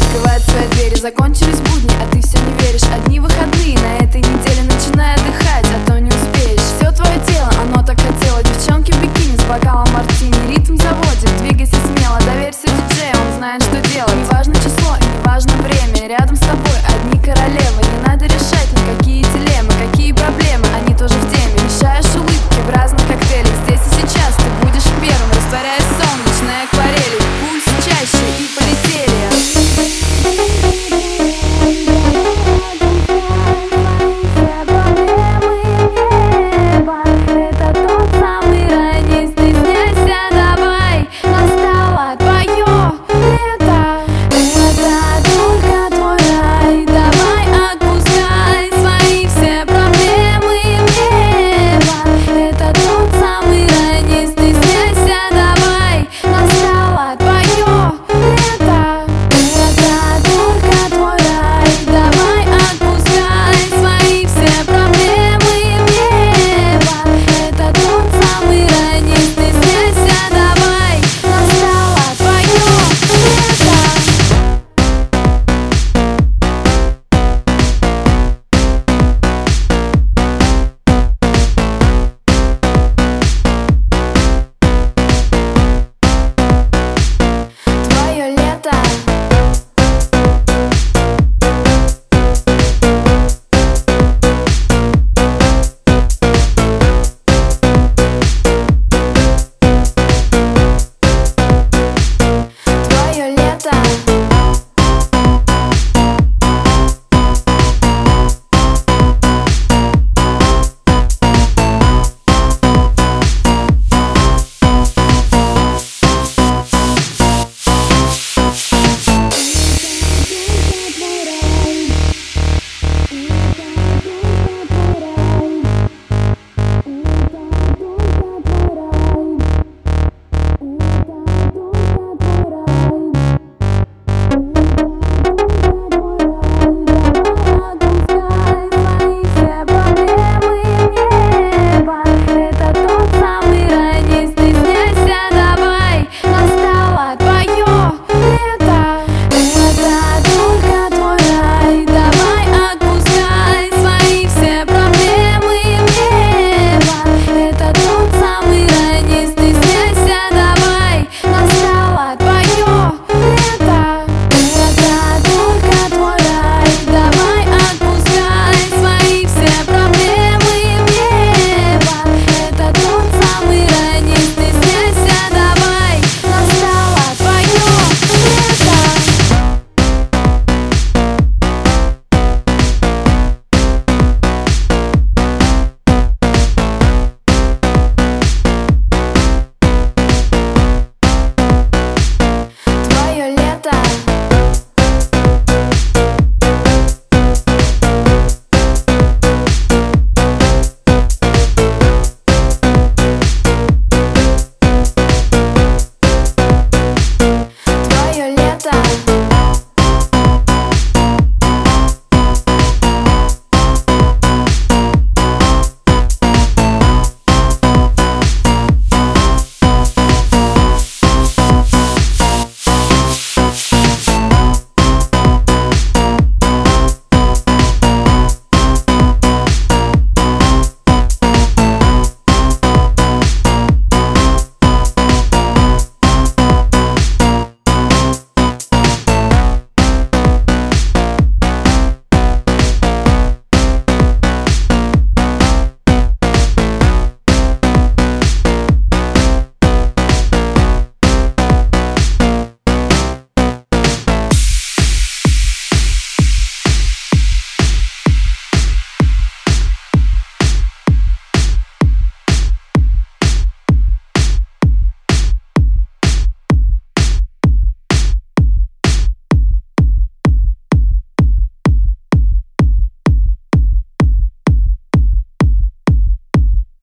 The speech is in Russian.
закрывает свои двери. Закончились будни, а ты все не веришь. Одни выходные на этой неделе, начинай отдыхать, а то не успеешь. Все твое тело, оно так хотело. Девчонки в бикини с бокалом мартини. Ритм заводит, двигайся смело, доверься диджею, он знает, что делать. Не важно число и не важно время, рядом с тобой одни королевы. Не надо решать никакие дилеммы, какие проблемы, они тоже в теме. Мешаешь улыбки в разных